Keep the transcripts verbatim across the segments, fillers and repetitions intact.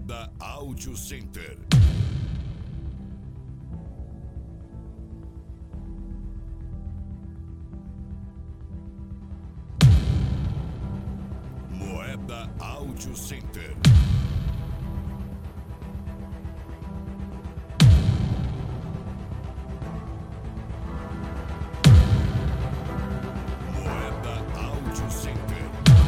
Moeda Audio Center. Moeda Audio Center. Moeda Audio Center.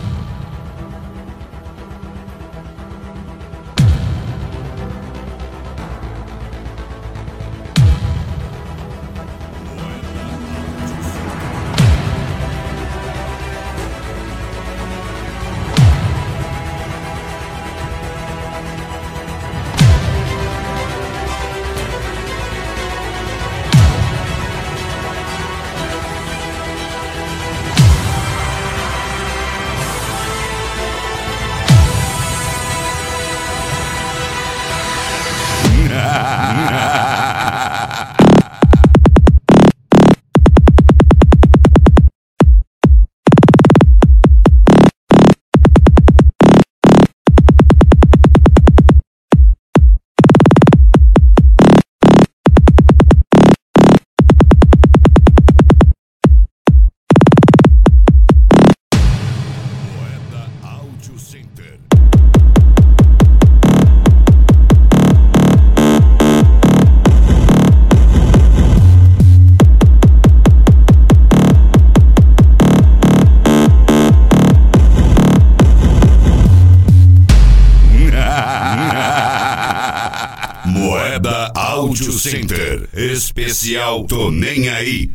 Moeda Audio Center. Especial Tô Nem Aí.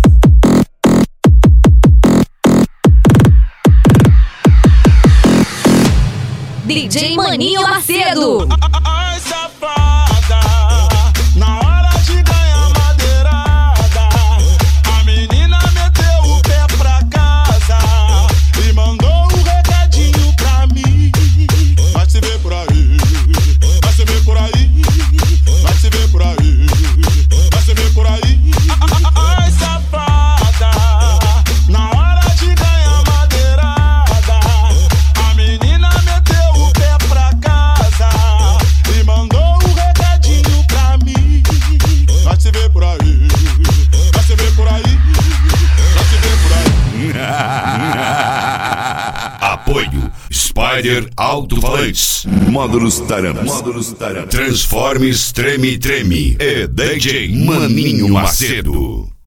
D J Maninho Macedo. Ai, safada, na hora de ganhar madeirada, a menina meteu o pé pra casa e mandou um recadinho pra mim. Vai se ver por aí, vai se ver por aí, vai se ver por aí, vai se ver por aí. Ai, safada, na hora de ganhar madeirada, a menina meteu o pé pra casa e mandou um recadinho pra mim. Vai se ver por aí, vai se ver por aí, vai se ver por aí. Apoio Spider Alto-Falantes. Módulos Taram. Módulos Taram. Transformes Treme Treme. E D J Maninho Macedo.